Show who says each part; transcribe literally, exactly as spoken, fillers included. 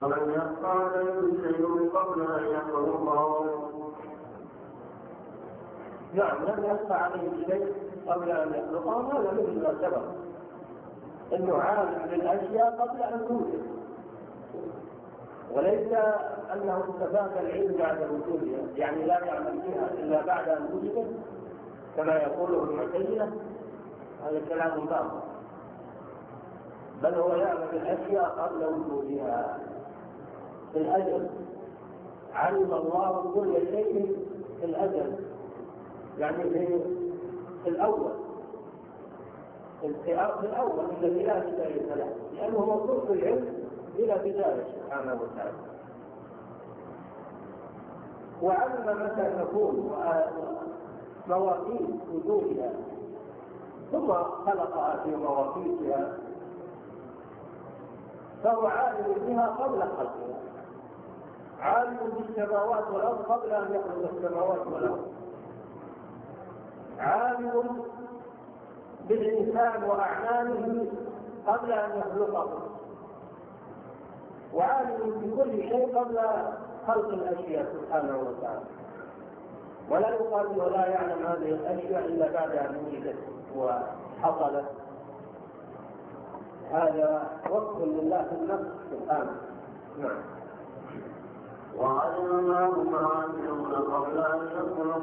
Speaker 1: ومن يخفى عليه شيء قبل أن يخلقه.
Speaker 2: نعم، لم يخفى عليه شيء قبل أن يخلقه، هذا مثل ما سبق أنه عالم بالأشياء قبل أن توجد، وليس أنه استفاد العلم بعد وجودها، يعني لا يعمل بها إلا بعد أن وجدت كما يقوله المعتزلة. هذا كلام باطل، بل هو يعمل بالأشياء قبل وجودها. في الأجل علم الله كل شيء في الأجل، يعني في الأول، في الأول الذي لا بداية له، لأنه موصول بالعلم إلى بداية سبحانه وتعالى. وعلم متى تكون مواقيت وجودها، ثم خلقها في مواقيتها، فهو عالم بها قبل خلقها، عالم بالسماوات والأرض قبل أن يخلق السماوات والأرض، عالم بالإنسان وأعماله قبل أن يخلقه، وعالم بكل شيء قبل خلق الأشياء سبحانه وتعالى. ولا يقال ولا يعلم هذه الأشياء إلا بعد أن وجدت وحصلت. هذا وصف لله في النفس سبحانه. نعم.
Speaker 1: وعلم ما هم عاملون قبل أن يخلقوا